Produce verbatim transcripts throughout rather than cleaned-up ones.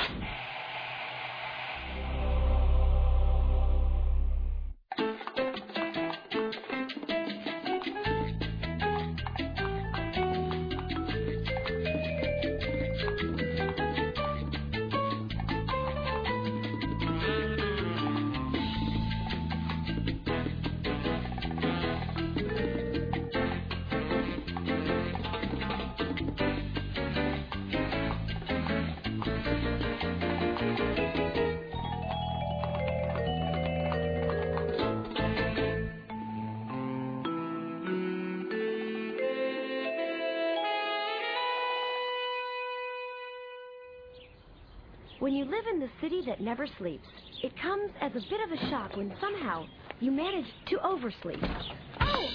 When you live in the city that never sleeps, it comes as a bit of a shock when somehow you manage to oversleep. Oh!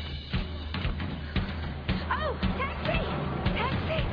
Oh! Taxi! Taxi!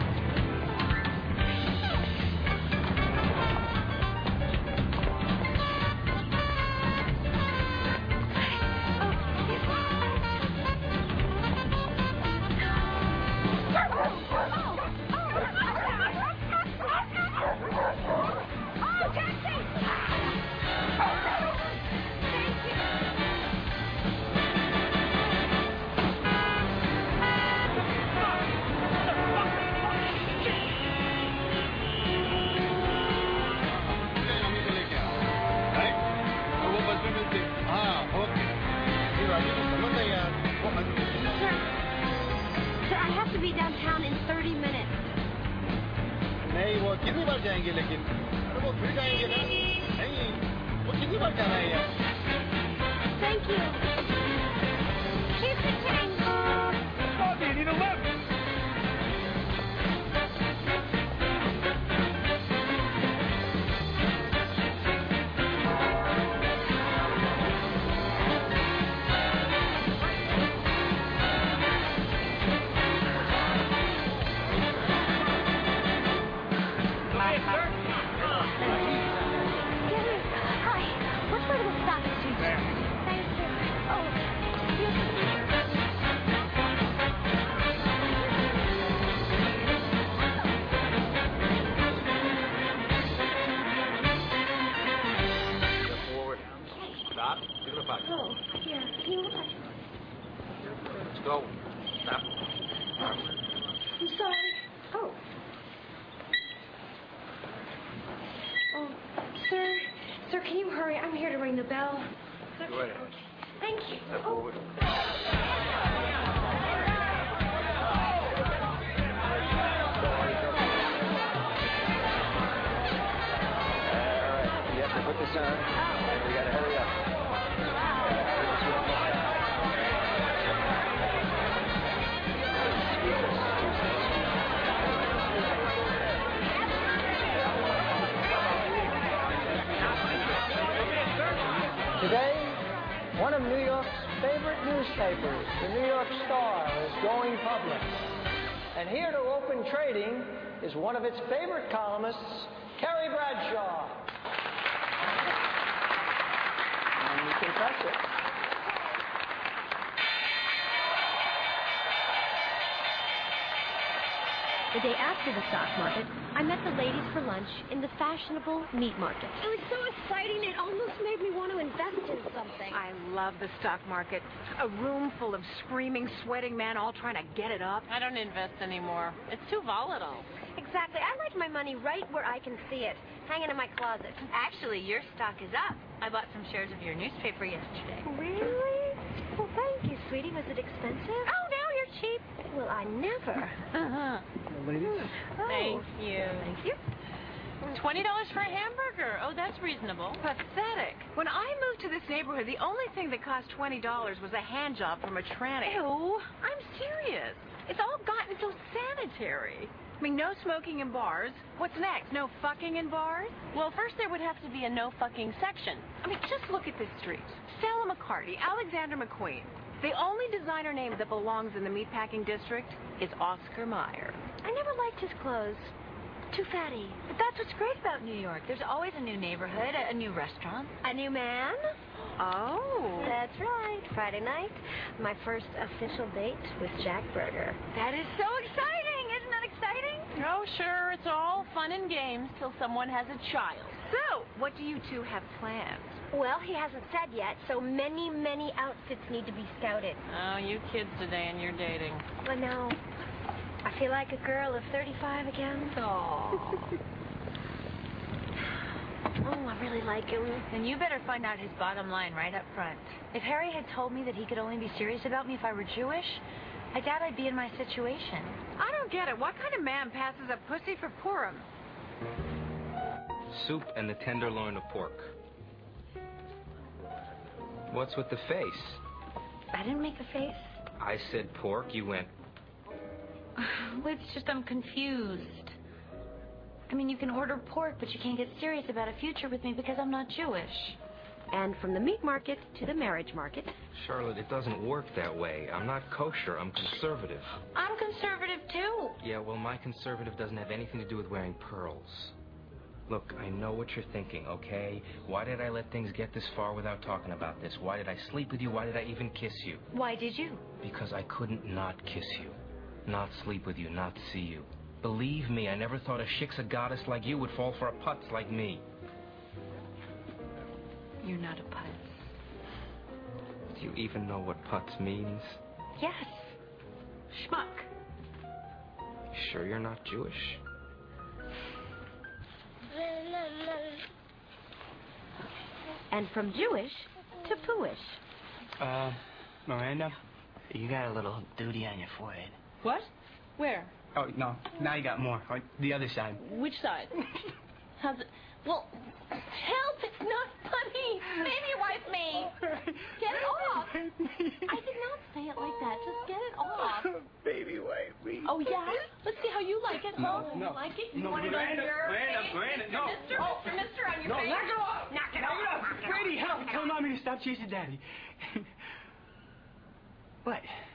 Downtown in thirty minutes. नहीं वो कितनी बार जाएंगे लेकिन तो वो फिर जाएंगे ना नहीं वो कितनी बार जाना है यार Thank you. Keep the change. Oh, you need a lift. Oh, yeah. Can you look? Let's go. Stop. I'm sorry. Oh. Oh, sir. Sir, can you hurry? I'm here to ring the bell. Go ahead. Okay. Thank you. Step oh. forward. You have to put this on. Oh. We gotta hurry up. Today, one of New York's favorite newspapers, the New York Star, is going public. And here to open trading is one of its favorite columnists, Carrie Bradshaw. And you can press it. The day after the stock market, I met the ladies for lunch in the fashionable meat market. It was so exciting, it almost made me want to invest in something. I love the stock market. A room full of screaming, sweating men all trying to get it up. I don't invest anymore. It's too volatile. Exactly. I like my money right where I can see it, hanging in my closet. Actually, your stock is up. I bought some shares of your newspaper yesterday. Really? Well, thank you, sweetie. Was it expensive? Oh, no, you're cheap. Well, I never. Uh-huh. Ladies? Oh. Thank you. Thank you. twenty dollars for a hamburger. Oh, that's reasonable. Pathetic. When I moved to this neighborhood, the only thing that cost twenty dollars was a hand job from a tranny. Ew. I'm serious. It's all gotten so sanitary. I mean, no smoking in bars. What's next? No fucking in bars? Well, first there would have to be a no fucking section. I mean, just look at this street. Stella McCartney, Alexander McQueen. The only designer name that belongs in the meatpacking district is Oscar Mayer. I never liked his clothes. Too fatty. But that's what's great about New York. There's always a new neighborhood, a new restaurant. A new man? Oh. That's right. Friday night, my first official date with Jack Berger. That is so exciting. Isn't that exciting? Oh, sure, it's all fun and games till someone has a child. So, what do you two have planned? Well, he hasn't said yet, so many, many outfits need to be scouted. Oh, you kids today and your dating. But no, I feel like a girl of thirty-five again. Oh. Oh, I really like him. Then you better find out his bottom line right up front. If Harry had told me that he could only be serious about me if I were Jewish, I doubt I'd be in my situation. I don't get it. What kind of man passes a pussy for Purim? Soup and the tenderloin of pork. What's with the face? I didn't make a face. I said pork, you went... Well, it's just I'm confused. I mean, you can order pork, but you can't get serious about a future with me because I'm not Jewish. And from the meat market to the marriage market. Charlotte, it doesn't work that way. I'm not kosher, I'm conservative. I'm conservative, too. Yeah, well, my conservative doesn't have anything to do with wearing pearls. Look, I know what you're thinking, okay? Why did I let things get this far without talking about this? Why did I sleep with you? Why did I even kiss you? Why did you? Because I couldn't not kiss you. Not sleep with you, not see you. Believe me, I never thought a shiksa goddess like you would fall for a putz like me. You're not a putz. Do you even know what putz means? Yes. Schmuck. You sure you're not Jewish? And from Jewish to Pooish. Uh, Miranda, you got a little duty on your forehead. What? Where? Oh, no, now you got more. On the other side. Which side? How's it? Well, help! It's not funny! Baby wipe me! Get it off! I did not say it like that. Just get it off. Baby wipe me. Oh, yeah? Let's see how you like it. No, oh, no. You like it? You No, want it Miranda, on your Miranda, face? Miranda, Mister no. Mister, Oh. Mister, Mister, on your No, face? knock it off! Knock it Knock off! it off! Brady, help! Tell Mommy to stop chasing Daddy. What?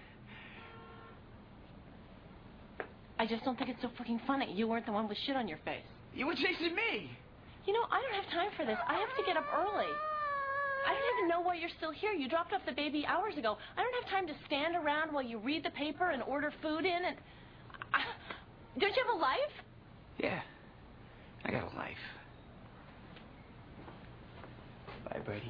I just don't think it's so freaking funny. You weren't the one with shit on your face. You were chasing me. You know, I don't have time for this. I have to get up early. I don't even know why you're still here. You dropped off the baby hours ago. I don't have time to stand around while you read the paper and order food in and... I... Don't you have a life? Yeah, I got a life. Bye, Brady.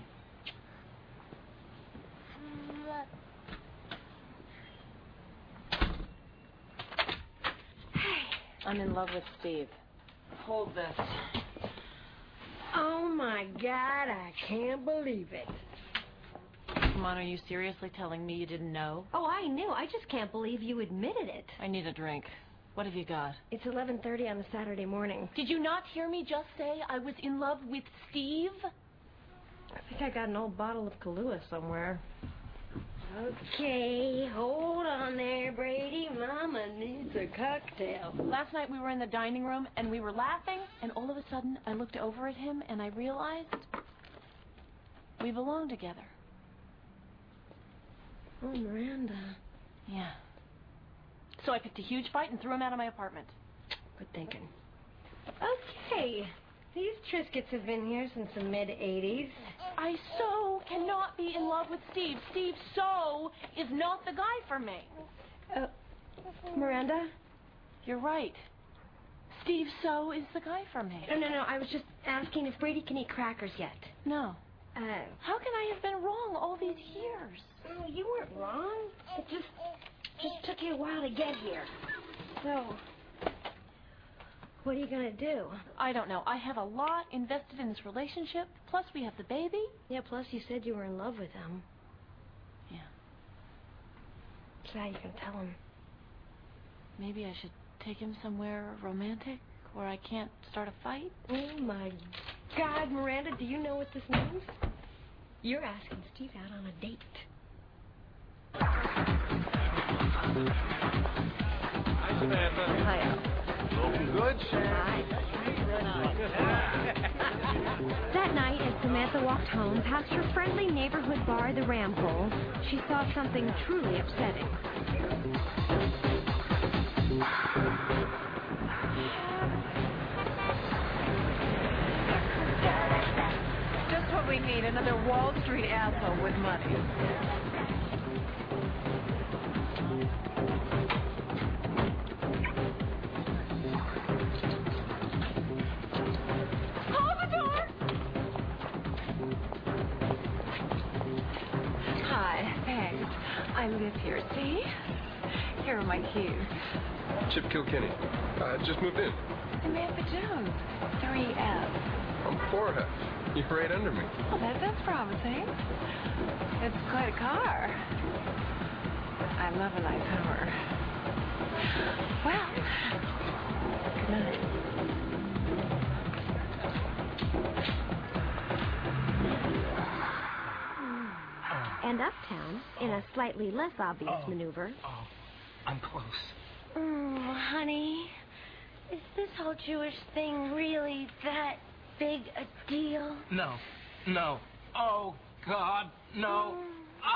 I'm in love with Steve. Hold this. Oh, my God, I can't believe it. Come on, are you seriously telling me you didn't know? Oh, I knew. I just can't believe you admitted it. I need a drink. What have you got? It's eleven thirty on a Saturday morning. Did you not hear me just say I was in love with Steve? I think I got an old bottle of Kahlua somewhere. Okay, hold on there, Brady. Mama needs a cocktail. Last night we were in the dining room and we were laughing, and all of a sudden I looked over at him and I realized we belong together. Oh, Miranda. Yeah. So I picked a huge fight and threw him out of my apartment. Good thinking. Okay, these Triscuits have been here since the mid eighties. I so cannot be in love with Steve. Steve so is not the guy for me. Uh, Miranda? You're right. Steve so is the guy for me. No, no, no, I was just asking if Brady can eat crackers yet. No. Uh, How can I have been wrong all these years? no, you weren't wrong. It just, just took you a while to get here. So, what are you gonna do? I don't know. I have a lot invested in this relationship. Plus, we have the baby. Yeah, plus you said you were in love with him. Yeah. So how you gonna tell him? Maybe I should take him somewhere romantic where I can't start a fight. Oh, my God, Miranda, do you know what this means? You're asking Steve out on a date. Hi, Samantha. Hi. Looking good? Hi. That night, as Samantha walked home past her friendly neighborhood bar, the Ram Pole, she saw something truly upsetting. Just what we need, another Wall Street asshole with money. I live here, see? Here are my keys. Chip Kilkenny. Uh, just moved in. Samantha Jones, three F. I'm four F. You're right under me. Well, that sounds promising. It's quite a car. I love a nice Hummer. Well, good night. And uptown, in a slightly less obvious Oh. maneuver. Oh, I'm close. Oh, honey, is this whole Jewish thing really that big a deal? No, no. Oh, God, no. Ah!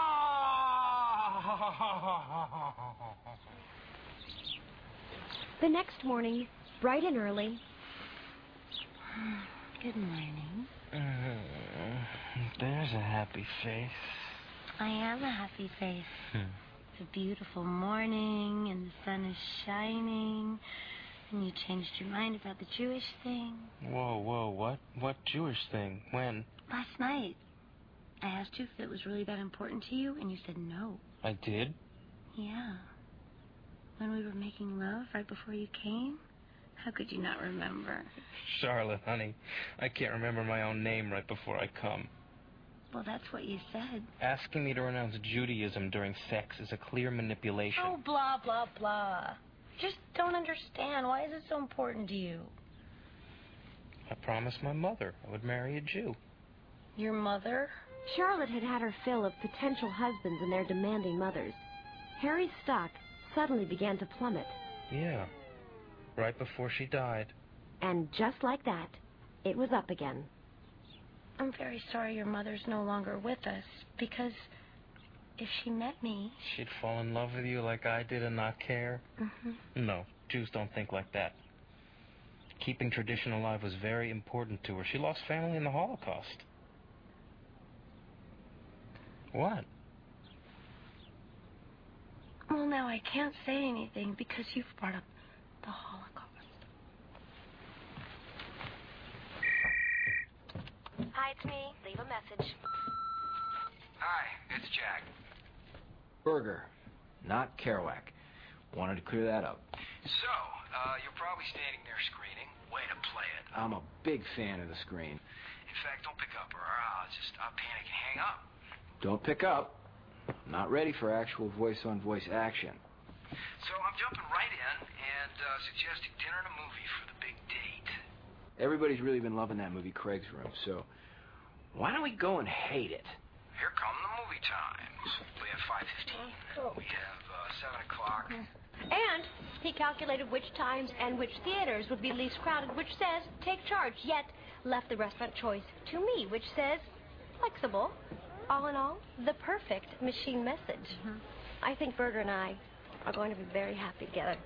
The next morning, bright and early. Good morning. There's a happy face. I am a happy face. It's a beautiful morning, and the sun is shining, and you changed your mind about the Jewish thing. Whoa, whoa, what? What Jewish thing? When? Last night, I asked you if it was really that important to you, and you said no. I did? Yeah. When we were making love right before you came? How could you not remember? Charlotte, honey, I can't remember my own name right before I come. Well, that's what you said. Asking me to renounce Judaism during sex is a clear manipulation. Oh, blah, blah, blah. Just don't understand. Why is it so important to you? I promised my mother I would marry a Jew. Your mother? Charlotte had had her fill of potential husbands and their demanding mothers. Harry's stock suddenly began to plummet. Yeah, right before she died. And just like that, it was up again. I'm very sorry your mother's no longer with us, because if she met me... She'd fall in love with you like I did and not care? Mm-hmm. No, Jews don't think like that. Keeping tradition alive was very important to her. She lost family in the Holocaust. What? Well, now I can't say anything because you've brought up the Holocaust. Hi, it's me. Leave a message. Hi, it's Jack. Berger, not Kerouac. Wanted to clear that up. So, uh, you're probably standing there screening. Way to play it. I'm a big fan of the screen. In fact, don't pick up or I'll just, I'll panic and hang up. Don't pick up. I'm not ready for actual voice-on-voice action. So I'm jumping right in and uh, suggesting dinner and a movie for the big date. Everybody's really been loving that movie, Craig's Room, so why don't we go and hate it? Here come the movie times. We have five fifteen. We have uh, seven o'clock. And he calculated which times and which theaters would be least crowded, which says, take charge, yet left the restaurant choice to me, which says, flexible. All in all, the perfect machine message. Mm-hmm. I think Berger and I are going to be very happy together.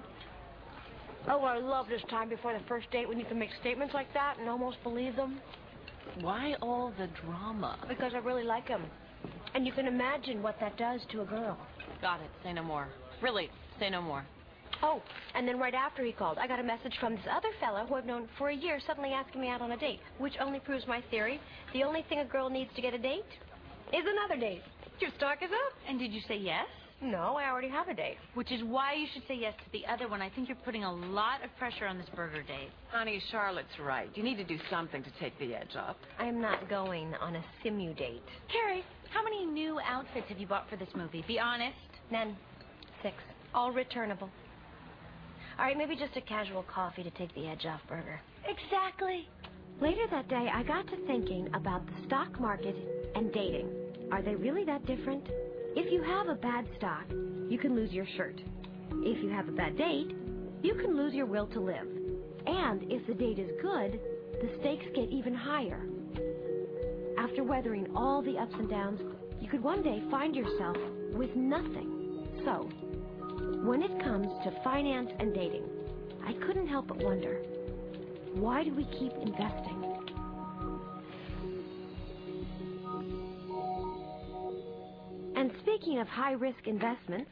Oh, I love this time before the first date when you can make statements like that and almost believe them. Why all the drama? Because I really like him. And you can imagine what that does to a girl. Got it. Say no more. Really, say no more. Oh, and then right after he called, I got a message from this other fella who I've known for a year suddenly asking me out on a date, which only proves my theory. The only thing a girl needs to get a date is another date. Your stock is up. And did you say yes? No, I already have a date. Which is why you should say yes to the other one. I think you're putting a lot of pressure on this Berger date. Honey, Charlotte's right. You need to do something to take the edge off. I am not going on a simu date. Carrie, how many new outfits have you bought for this movie? Be honest. None. Six. All returnable. All right, maybe just a casual coffee to take the edge off, Berger. Exactly. Later that day, I got to thinking about the stock market and dating. Are they really that different? If you have a bad stock, you can lose your shirt. If you have a bad date, you can lose your will to live. And if the date is good, the stakes get even higher. After weathering all the ups and downs, you could one day find yourself with nothing. So, when it comes to finance and dating, I couldn't help but wonder, why do we keep investing? And speaking of high-risk investments...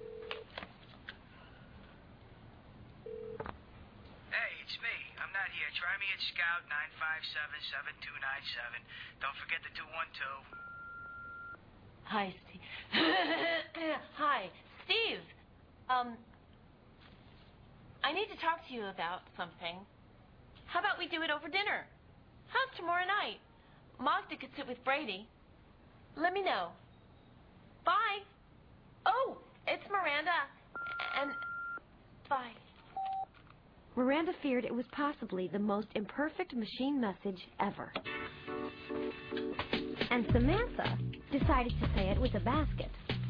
Hey, it's me. I'm not here try me at Scout nine five seven, seven two nine seven. Don't forget the two one two. Hi, Steve. Hi, Steve. Um, I need to talk to you about something. How about we do it over dinner? How's tomorrow night? Magda could sit with Brady. Let me know. Bye. Oh, it's Miranda. And bye. Miranda feared it was possibly the most imperfect machine message ever. And Samantha decided to say it with a basket.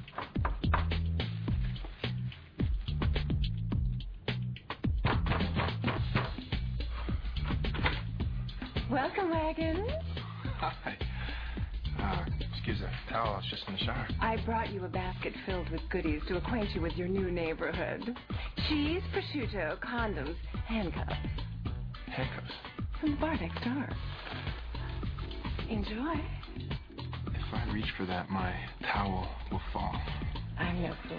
Welcome, Wagon. Hi. Uh, excuse the towel. I was just in the shower. I brought you a basket filled with goodies to acquaint you with your new neighborhood. Cheese, prosciutto, condoms, handcuffs. Handcuffs? From the bar next door. Enjoy. If I reach for that, my towel will fall. I'm no fool.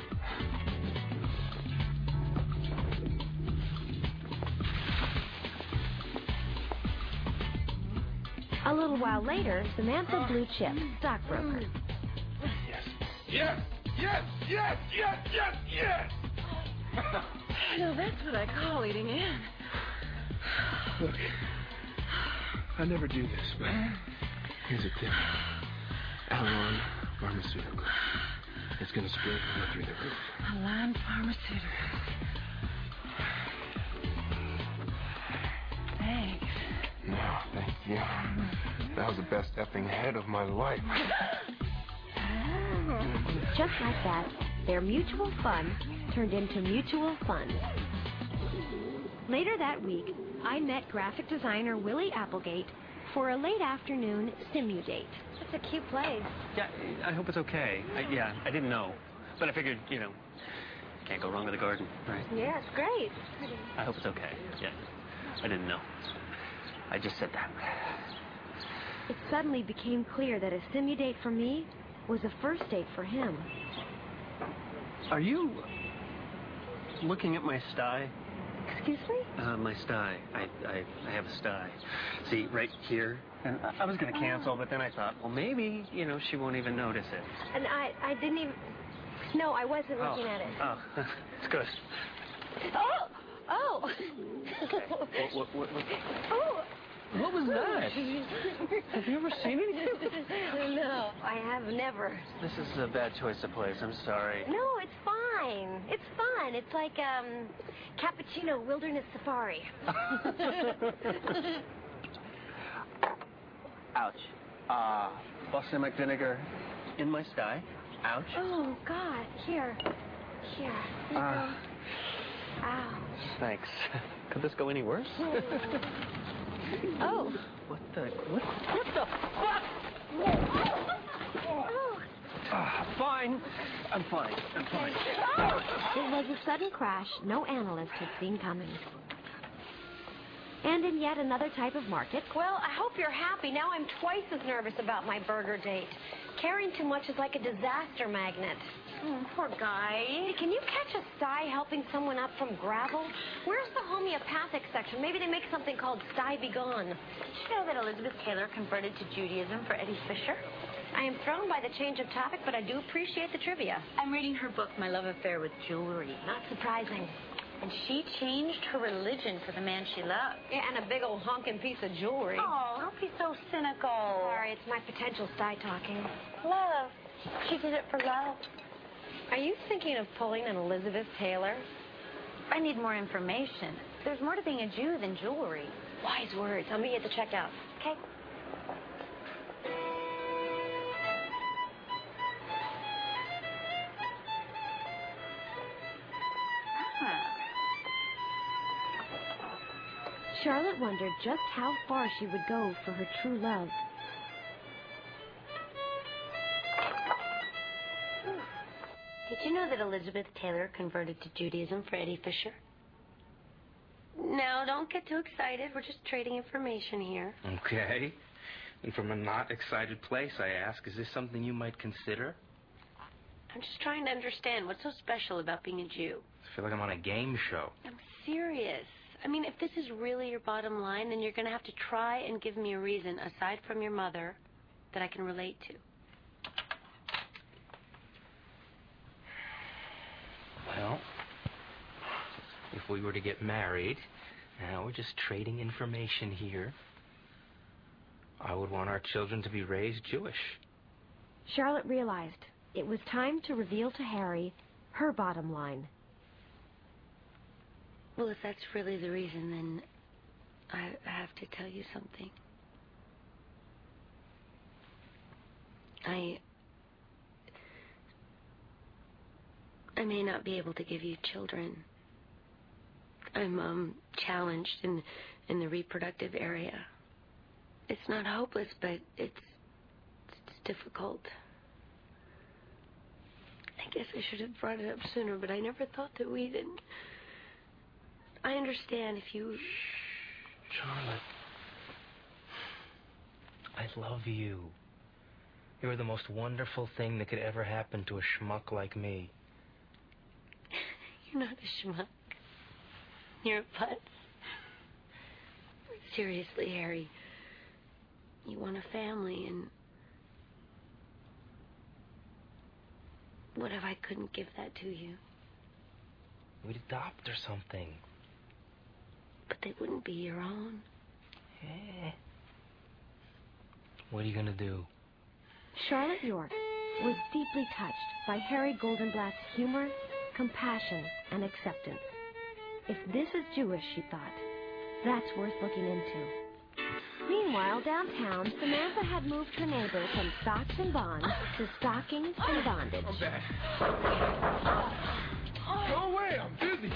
A little while later, Samantha Blue Chip, stockbroker. Yes. Yes! Yes! Yes! Yes! Yes! Yes! Now that's what I call eating in. Look, I never do this, but here's a tip. Alon Pharmaceuticals. It's going to sprinkle it through the roof. Alon Pharmaceuticals. Thanks. No, thank you. That was the best effing head of my life. Just like that, their mutual fun turned into mutual fun. Later that week, I met graphic designer Willie Applegate for a late afternoon Simudate. It's a cute place. Yeah, I hope it's okay. I, yeah, I didn't know. But I figured, you know, can't go wrong with a garden, right? Yeah, it's great. I hope it's okay. Yeah, I didn't know. I just said that. It suddenly became clear that a Simudate for me was a first date for him. Are you looking at my sty? Excuse me? Uh, my sty. I, I, I have a sty. See, right here. And I, I was going to cancel, oh. but then I thought, well, maybe, you know, she won't even notice it. And I, I didn't even... No, I wasn't oh. looking at it. Oh, it's good. Oh! Oh! Okay. What, what, what, what? Oh! What was that? Have you ever seen anything? No, I have never. This is a bad choice of place. I'm sorry. No, it's fine. It's fun. It's like, um, Cappuccino Wilderness Safari. Ouch. Uh, balsamic vinegar in my sty. Ouch. Oh, God. Here. Here. Here Uh, Ouch. Thanks. Could this go any worse? Oh. What the... What, what the fuck? Oh. Uh, fine. I'm fine. I'm fine. Oh. It was a sudden crash no analyst had seen coming. And in yet another type of market. Well, I hope you're happy. Now I'm twice as nervous about my burger date. Caring too much is like a disaster magnet. Oh, poor guy. Hey, can you catch a sty helping someone up from gravel? Where's the homeopathic section? Maybe they make something called Sty Be Gone. Did you know that Elizabeth Taylor converted to Judaism for Eddie Fisher? I am thrown by the change of topic, but I do appreciate the trivia. I'm reading her book, My Love Affair with Jewelry. Not surprising. And she changed her religion for the man she loved. Yeah, and a big old honking piece of jewelry. Oh, don't be so cynical. Sorry, it's my potential sty talking. Love. She did it for love. Are you thinking of pulling an Elizabeth Taylor? I need more information. There's more to being a Jew than jewelry. Wise words. I'll meet you at the checkout. Okay. Charlotte wondered just how far she would go for her true love. Did you know that Elizabeth Taylor converted to Judaism for Eddie Fisher? No, don't get too excited. We're just trading information here. Okay. And from a not excited place, I ask, is this something you might consider? I'm just trying to understand. What's so special about being a Jew? I feel like I'm on a game show. I'm serious. I mean, if this is really your bottom line, then you're going to have to try and give me a reason, aside from your mother, that I can relate to. Well, if we were to get married, now we're just trading information here, I would want our children to be raised Jewish. Charlotte realized it was time to reveal to Harry her bottom line. Well, if that's really the reason, then I have to tell you something. I... I may not be able to give you children. I'm, um, challenged in, in the reproductive area. It's not hopeless, but it's, it's difficult. I guess I should have brought it up sooner, but I never thought that we didn't... I understand if you... Shh, Charlotte. I love you. You're the most wonderful thing that could ever happen to a schmuck like me. You're not a schmuck. You're a putz. Seriously, Harry. You want a family, and... What if I couldn't give that to you? We'd adopt or something. But they wouldn't be your own. Eh. What are you gonna do? Charlotte York was deeply touched by Harry Goldenblatt's humor, compassion, and acceptance. If this is Jewish, she thought, that's worth looking into. Meanwhile, downtown, Samantha had moved her neighbor from stocks and bonds to stockings and bondage. I'm back. Go away, I'm busy.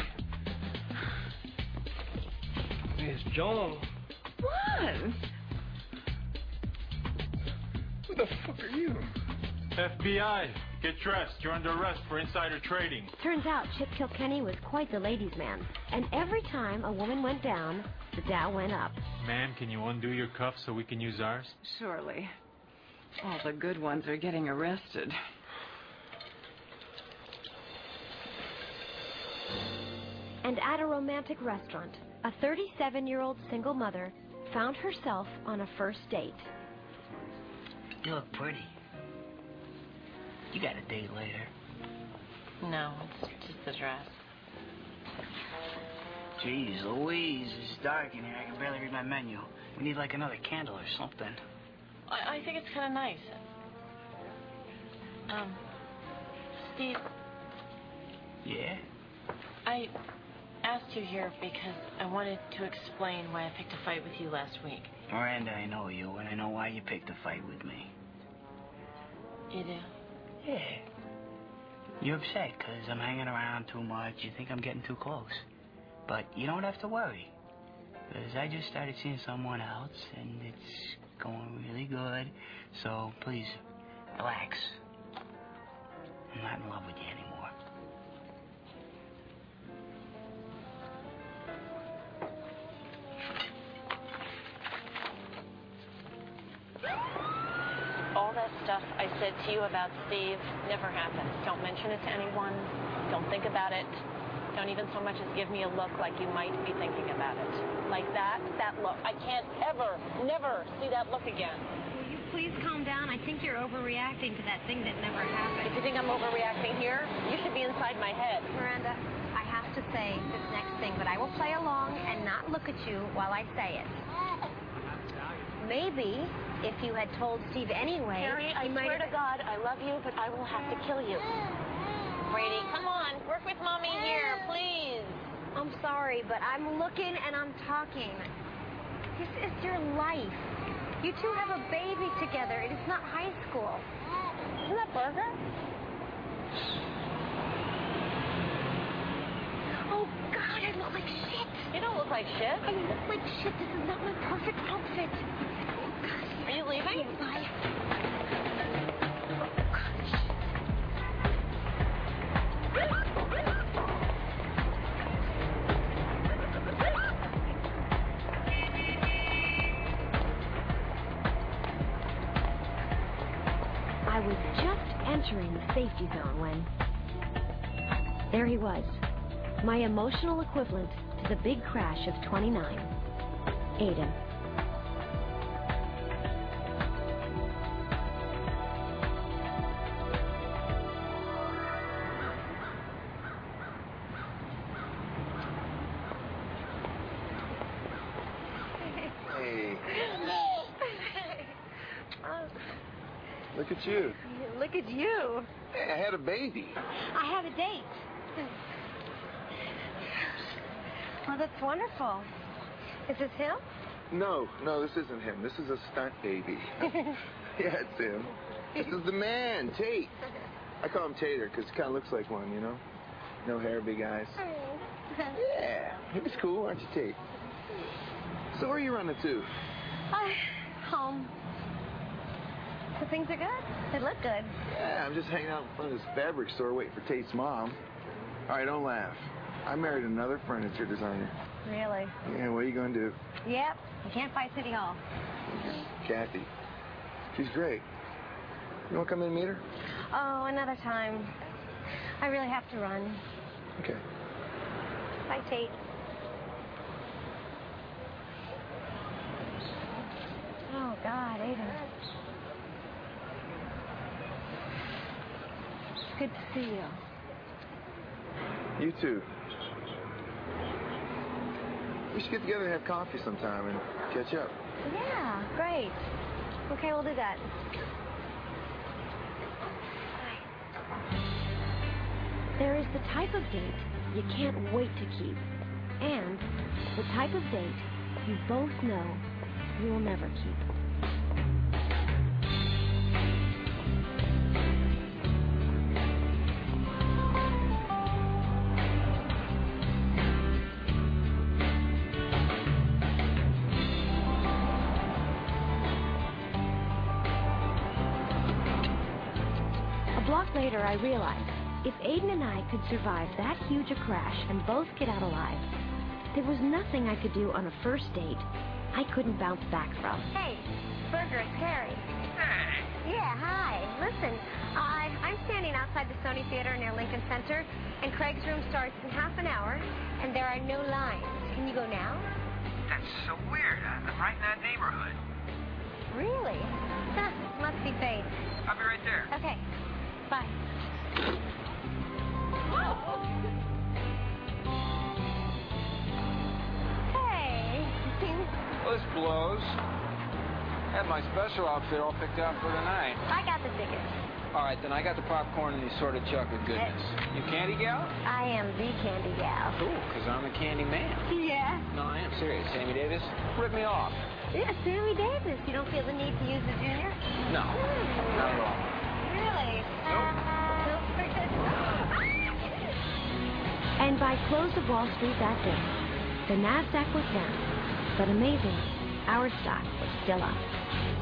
Miss John. What? Who the fuck are you? F B I. Get dressed. You're under arrest for insider trading. Turns out Chip Kilkenny was quite the ladies' man, and every time a woman went down, the Dow went up. Ma'am, can you undo your cuffs so we can use ours? Surely. All the good ones are getting arrested. And at a romantic restaurant, a thirty-seven-year-old single mother found herself on a first date. You look pretty. You got a date later. No, it's just the dress. Jeez Louise, it's dark in here. I can barely read my menu. We need like another candle or something. I, I think it's kind of nice. Um, Steve. Yeah? I asked you here because I wanted to explain why I picked a fight with you last week. Miranda, I know you, and I know why you picked a fight with me. You do? Yeah. You're upset because I'm hanging around too much. You think I'm getting too close. But you don't have to worry. Because I just started seeing someone else, and it's going really good. So, please, relax. I'm not in love with you anymore. All that stuff I said to you about Steve never happened. Don't mention it to anyone. Don't think about it. Don't even so much as give me a look like you might be thinking about it. Like that, that look. I can't ever, never see that look again. Will you please calm down? I think you're overreacting to that thing that never happened. If you think I'm overreacting here, you should be inside my head. Miranda, I have to say this next thing, but I will play along and not look at you while I say it. Maybe if you had told Steve anyway... Harry, I swear to God, I love you, but I will have to kill you. Brady, come on. Work with Mommy here, please. I'm sorry, but I'm looking and I'm talking. This is your life. You two have a baby together. It is not high school. Isn't that Burger? Oh, God, I look like shit. You don't look like shit. I look like shit. This is not my perfect outfit. Are you leaving? Yeah, bye. I was just entering the safety zone when... There he was, my emotional equivalent to the big crash of twenty-nine. Aiden. Hey. Look at you. Look at you. Hey, I had a baby. I had a date. Well, that's wonderful. Is this him? No, no, this isn't him. This is a stunt baby. Yeah, it's him. This is the man, Tate. I call him Tater because he kind of looks like one, you know? No hair, big eyes. Yeah, he was cool, aren't you, Tate? So where are you running to? Uh, home. So things are good? They look good. Yeah, I'm just hanging out in front of this fabric store waiting for Tate's mom. All right, don't laugh. I married another furniture designer. Really? Yeah, what are you going to do? Yep. You can't fight City Hall. Kathy. She's great. You want to come in and meet her? Oh, another time. I really have to run. Okay. Bye, Tate. Oh, God, Aiden. It's good to see you. You too. We should get together and have coffee sometime and catch up. Yeah, great. Okay, we'll do that. There is the type of date you can't wait to keep, and the type of date you both know you will never keep. Later, I realized if Aiden and I could survive that huge a crash and both get out alive, there was nothing I could do on a first date I couldn't bounce back from. Hey, Burger, it's Carrie. Hi. Yeah, hi. Listen, I, I'm standing outside the Sony Theater near Lincoln Center, and Craig's room starts in half an hour, and there are no lines. Can you go now? That's so weird. I'm right in that neighborhood. Really? Huh, must be fate. I'll be right there. Okay. Bye. Hey. Well, this blows. Had my special outfit all picked out for tonight. I got the tickets. All right, then I got the popcorn and the assorted chocolate goodness. You candy gal? I am the candy gal. Cool, because I'm the candy man. Yeah. No, I am serious. Sammy Davis, rip me off. Yeah, Sammy Davis. You don't feel the need to use the junior? No, not at all. Really? Nope. And by close of Wall Street that day, the NASDAQ was down, but amazingly, our stock was still up.